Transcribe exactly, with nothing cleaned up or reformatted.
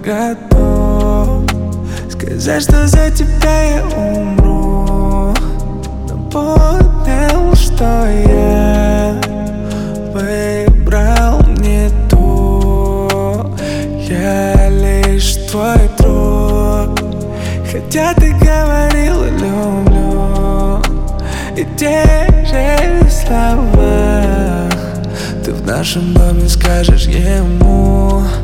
готов сказать, что за тебя я умру, но понял, что я выбрал не ту. Я лишь твой друг, хотя ты говорила люблю, и те же слова ты в нашем доме скажешь ему.